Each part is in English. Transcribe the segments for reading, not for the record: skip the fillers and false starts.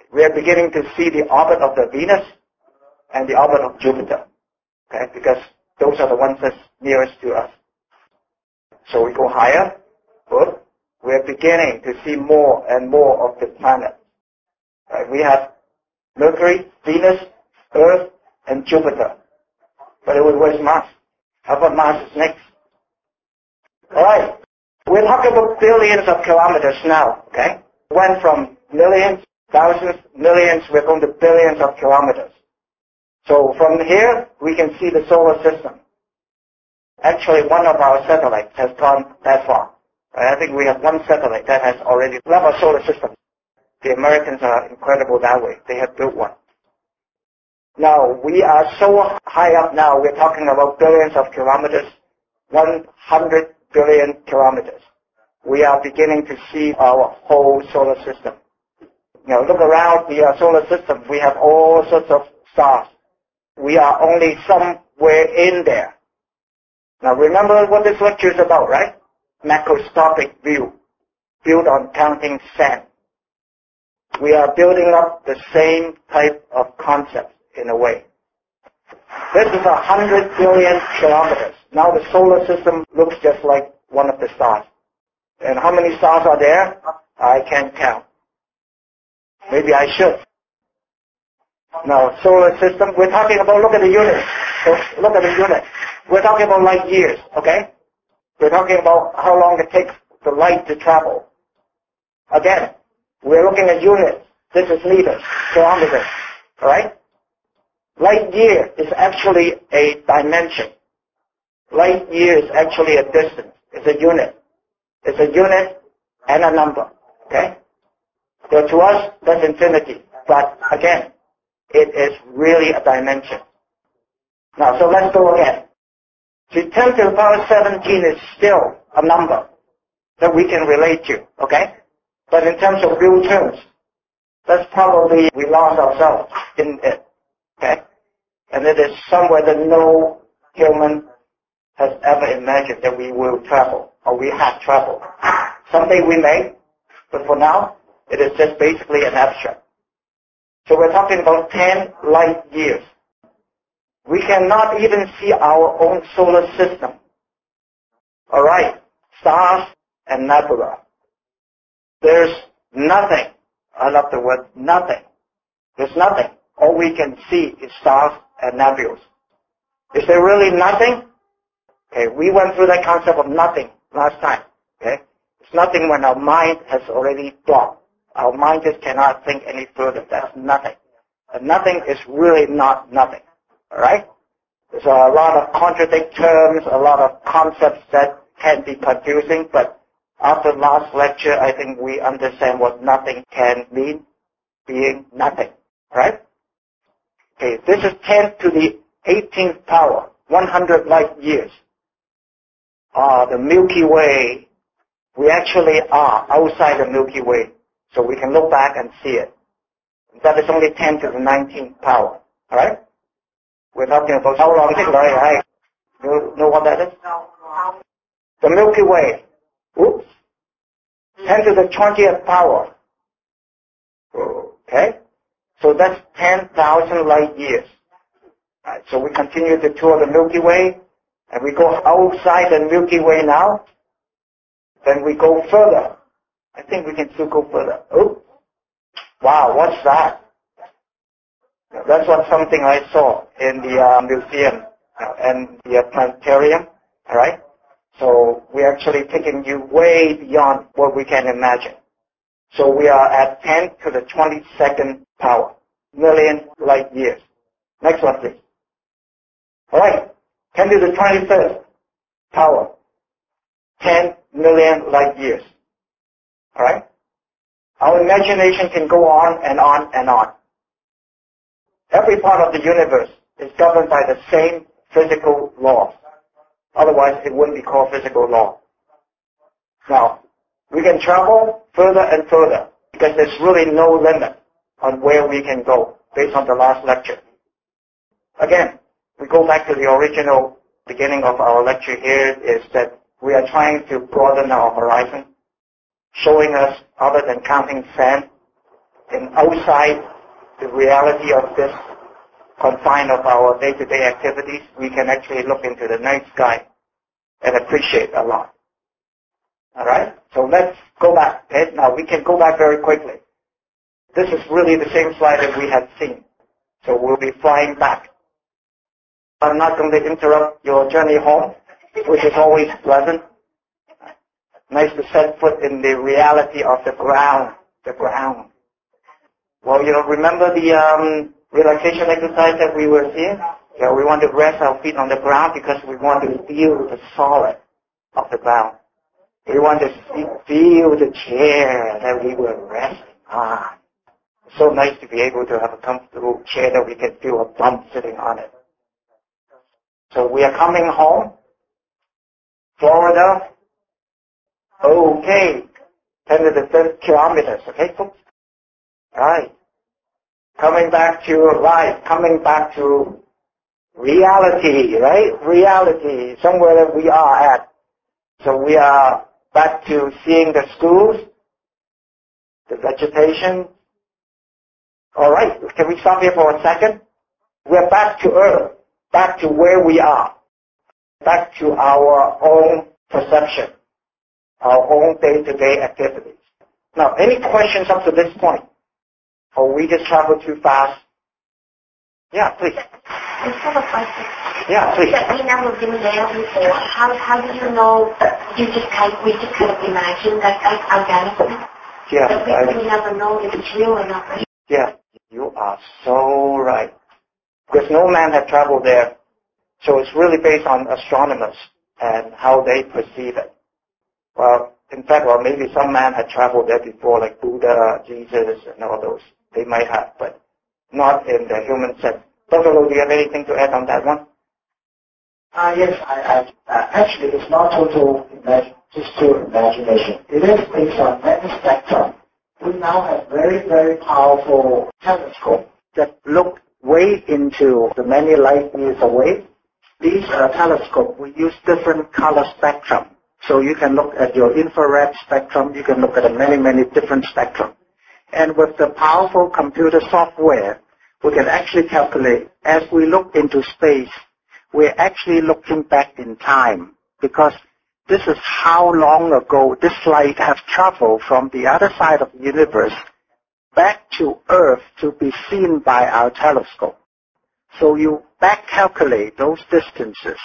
we are beginning to see the orbit of the Venus and the orbit of Jupiter. Okay, because those are the ones that's nearest to us. So we go higher. Good. We are beginning to see more and more of the planets. Right? We have Mercury, Venus, Earth, and Jupiter. But where's Mars? How about Mars is next? Alright. We're talking about billions of kilometers now, okay? Went from millions, thousands, millions, we're going to billions of kilometers. So from here, we can see the solar system. Actually, one of our satellites has gone that far. I think we have one satellite that has already left our solar system. The Americans are incredible that way. They have built one. Now, we are so high up now, we're talking about billions of kilometers, 100 billion kilometers. We are beginning to see our whole solar system. Now, look around the solar system. We have all sorts of stars. We are only somewhere in there. Now, remember what this lecture is about, right? Macroscopic view, built on counting sand. We are building up the same type of concept in a way. This is 100 billion kilometers. Now the solar system looks just like one of the stars. And how many stars are there? I can't count. Maybe I should. Now, solar system, we're talking about, look at the unit. So look at the unit. We're talking about light years, okay? We're talking about how long it takes the light to travel. Again, we're looking at units. This is meters, kilometers, alright? Light year is actually a dimension. Light year is actually a distance. It's a unit. It's a unit and a number, okay? So to us, that's infinity. But again, it is really a dimension. Now, so let's go again. See, 10 to the power 17 is still a number that we can relate to, okay? But in terms of real terms, that's probably we lost ourselves in it, okay? And it is somewhere that no human has ever imagined that we will travel, or we have traveled. Someday we may, but for now, it is just basically an abstract. So we're talking about 10 light years. We cannot even see our own solar system. Alright, stars and nebula. There's nothing. I love the word nothing. There's nothing. All we can see is stars and nebulas. Is there really nothing? Okay, we went through that concept of nothing last time. Okay, it's nothing when our mind has already blocked. Our mind just cannot think any further. That's nothing. And nothing is really not nothing. Alright? There's a lot of contradict terms, a lot of concepts that can be confusing, but after last lecture, I think we understand what nothing can mean, being nothing. Right? Okay, this is 10 to the 18th power, 100 light years. The Milky Way, we actually are outside the Milky Way, so we can look back and see it. That is only 10 to the 19th power. Alright? We're talking about how long it is, right? You know what that is? The Milky Way. Oops. 10 to the 20th power. Okay? So that's 10,000 light years. Right, so we continue to tour the Milky Way, and we go outside the Milky Way now. Then we go further. I think we can still go further. Oh, wow, what's that? That's something I saw in the museum and the planetarium. All right. So we're actually taking you way beyond what we can imagine. So we are at 10 to the 22nd power, million light years. Next one, please. All right. 10 to the 23rd power, 10 million light years. All right. Our imagination can go on and on and on. Every part of the universe is governed by the same physical laws. Otherwise, it wouldn't be called physical law. Now, we can travel further and further because there's really no limit on where we can go based on the last lecture. Again, we go back to the original beginning of our lecture here is that we are trying to broaden our horizon, showing us other than counting sand, in outside the reality of this confine of our day-to-day activities, we can actually look into the night sky and appreciate a lot. All right? So let's go back. Okay? Now, we can go back very quickly. This is really the same slide that we had seen. So we'll be flying back. I'm not going to interrupt your journey home, which is always pleasant. Nice to set foot in the reality of the ground. The ground. Well, remember the relaxation exercise that we were seeing? Yeah, we want to rest our feet on the ground because we want to feel the solid of the ground. We want to feel the chair that we were resting on. It's so nice to be able to have a comfortable chair that we can feel a bump sitting on it. So we are coming home. Florida. Okay. 10 to the 10 kilometers. Okay, folks? All right. Coming back to life. Coming back to reality, right? Reality. Somewhere that we are at. So we are back to seeing the schools, the vegetation. All right. Can we stop here for a second? We're back to Earth. Back to where we are. Back to our own perception. Our own day-to-day activities. Now, any questions up to this point? Or we just travel too fast? Yeah, please. I have a question. Yeah, please. We never been there before. How do you know? We just kind of imagine that that's our galaxy. Yeah. But we never know if it's real or not. Right? Yeah, you are so right. Because no man had traveled there. So it's really based on astronomers and how they perceive it. Well, in fact, maybe some man had traveled there before, like Buddha, Jesus, and all those. They might have, but not in the human sense. Dr. Loh, do you have anything to add on that one? Yes, actually, it's not just pure imagination. It is based on many spectrum. We now have very, very powerful telescopes that look way into the many light years away. These telescopes, we use different color spectrum. So you can look at your infrared spectrum, you can look at many, many different spectrum. And with the powerful computer software, we can actually calculate, as we look into space, we're actually looking back in time, because this is how long ago this light has traveled from the other side of the universe back to Earth to be seen by our telescope. So you back calculate those distances,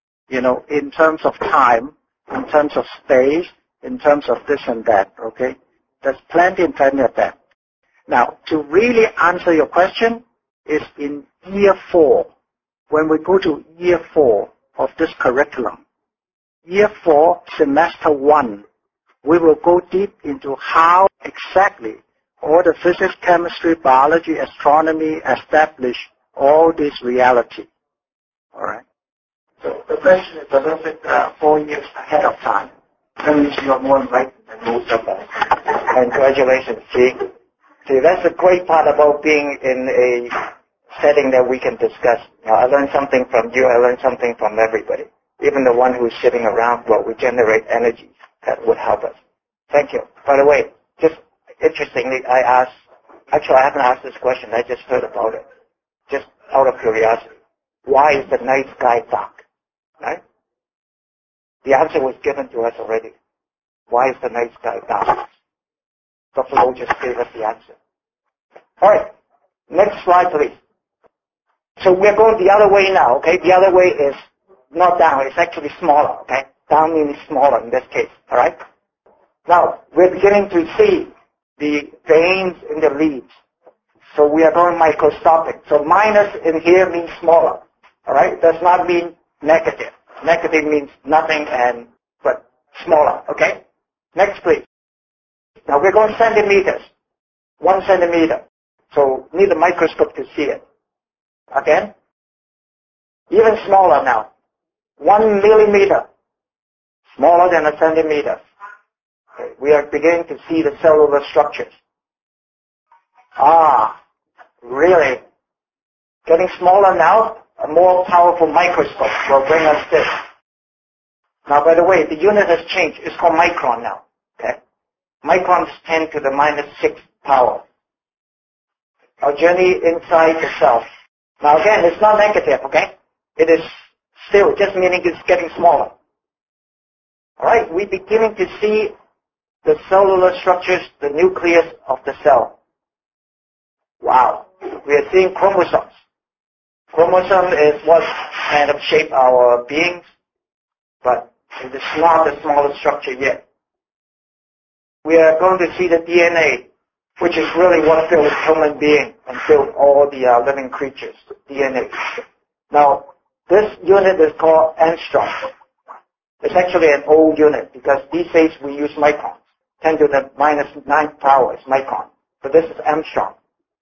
in terms of time, in terms of space, in terms of this and that, okay? There's plenty of that. Now, to really answer your question is in year 4. When we go to year 4 of this curriculum, year 4, semester 1, we will go deep into how exactly all the physics, chemistry, biology, astronomy establish all this reality. All right? So the question is a little bit 4 years ahead of time. That means you are more enlightened than most of us. Congratulations, See, that's the great part about being in a setting that we can discuss. I learned something from you. I learned something from everybody. Even the one who's sitting around, we generate energy that would help us. Thank you. By the way, just interestingly, I haven't asked this question. I just heard about it. Just out of curiosity. Why is the night sky dark? Right? The answer was given to us already. Why is the night sky dark? Dr. Loh just gave us the answer. All right. Next slide, please. So we're going the other way now, okay? The other way is not down. It's actually smaller, okay? Down means smaller in this case, all right? Now, we're beginning to see the veins in the leaves. So we are going microscopic. So minus in here means smaller, all right? Does not mean negative. Negative means nothing but smaller, okay? Next, please. Now we're going centimeters. 1 centimeter. So need a microscope to see it. Again? Even smaller now. 1 millimeter. Smaller than a centimeter. Okay. We are beginning to see the cellular structures. Really? Getting smaller now? A more powerful microscope will bring us this. Now, by the way, the unit has changed. It's called micron now. Okay? Micron is 10 to the minus 6 power. our journey inside the cell. Now again, it's not negative, okay? It is still just meaning it's getting smaller. Alright, we're beginning to see the cellular structures, the nucleus of the cell. Wow. We are seeing chromosomes. Chromosome is what kind of shape our beings, but it is not the smallest structure yet. We are going to see the DNA, which is really what built human being and built all the living creatures, DNA. Now, this unit is called angstrom. It's actually an old unit because these days we use microns. 10 to the minus 9 power is micron. But this is angstrom.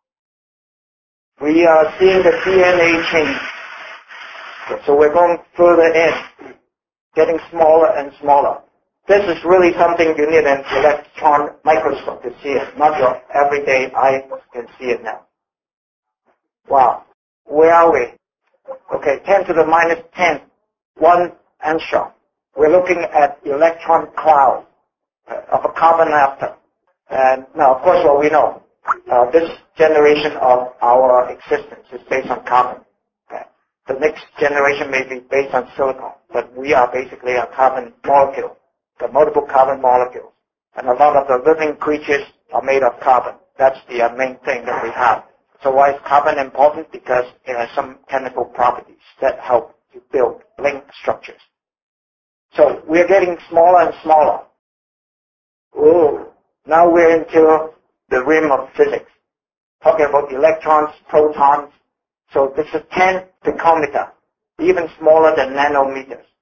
We are seeing the DNA change. So we're going further in, getting smaller and smaller. This is really something you need an electron microscope to see it. Not your everyday eye can see it now. Wow. Where are we? Okay, 10 to the minus 10. 1 angstrom. We're looking at electron cloud of a carbon atom. And now, of course, what we know, this generation of our existence is based on carbon. Okay. The next generation may be based on silicon, but we are basically a carbon molecule, the multiple carbon molecules. And a lot of the living creatures are made of carbon. That's the main thing that we have. So why is carbon important? Because it has some chemical properties that help to build link structures. So we're getting smaller and smaller. Oh, now we're into the realm of physics. Talking about electrons, protons. So this is 10 picometer, even smaller than nanometers.